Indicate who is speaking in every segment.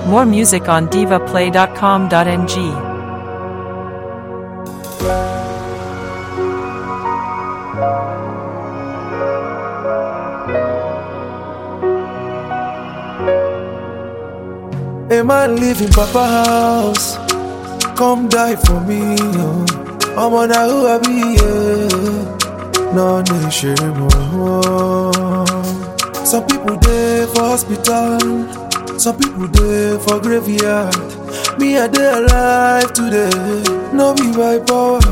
Speaker 1: More music on divaplay.com.ng.
Speaker 2: A man live in Papa house, come die for me. I'm on a who I be, no nation. Some people there for hospital, some people there for graveyard. Me I dey alive today, no be by power.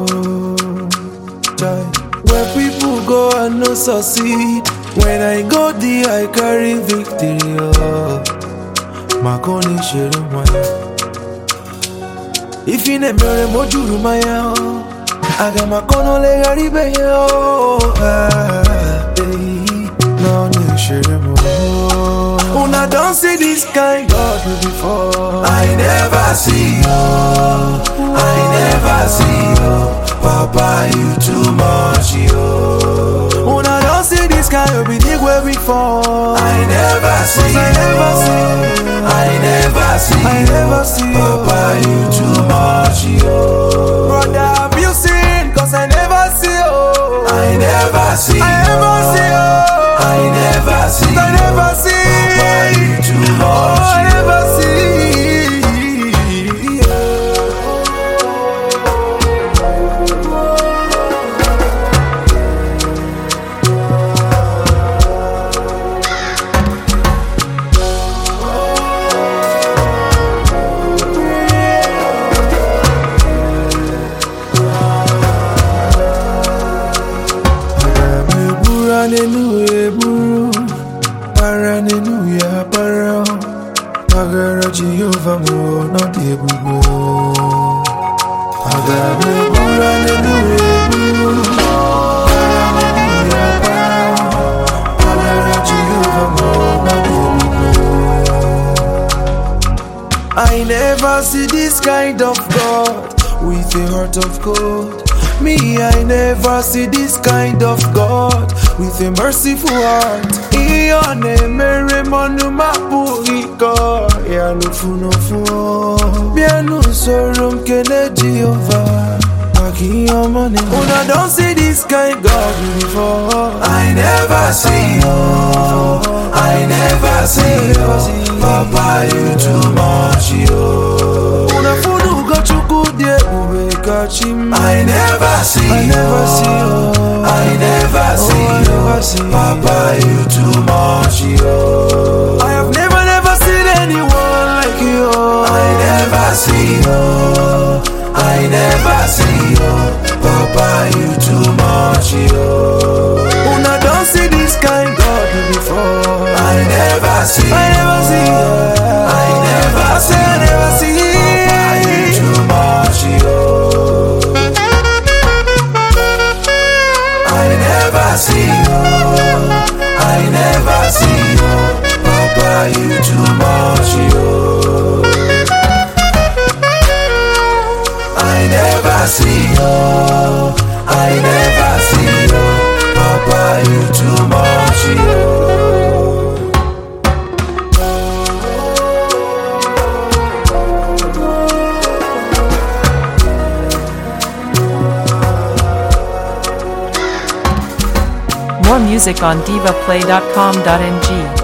Speaker 2: Where people go and no succeed, when I go there I carry victory. Makoni shere mwaya. If you never mojuru maya, aga makono le garibe yo. No ni shere mwaya. Una don't see this kind God before. I never see you, I never see you. Papa, you too much yo. Una don't see this kind of big way before. I never see, I never see. I never see, Papa, you too much, yo. Brother, have you seen? Cause I never see, oh. I never see, I never see, oh. I never see, I never see, Papa, you too much, oh. I never see, Hallelujah, para Agara Jehovah mo no de bugo. Agara hallelujah, Agara Jehovah mo no de bugo. I never see this kind of God with a heart of gold. Me, I never see this kind of God with a merciful heart. Ione mere monu mapu iko ya nufu nufu. Bianu sorum kene Jehovah. Una don't see this kind God before. I never see you, I never see you. Papa, you too much yo. Una funu go chuku die ube kachim. I never see, I never see you, I never see you. Papa, you too much yo. I have never seen anyone like you. I never see you, I never see you. Papa, you too much yo. Una don't see this kind God before. I never see, I never see, I never see, I never see. Papa, you too much yo. I never see you, I never see you. Papa, you too much yo. I never see you, I never see you. Papa, you too much yo.
Speaker 1: More music on divaplay.com.ng.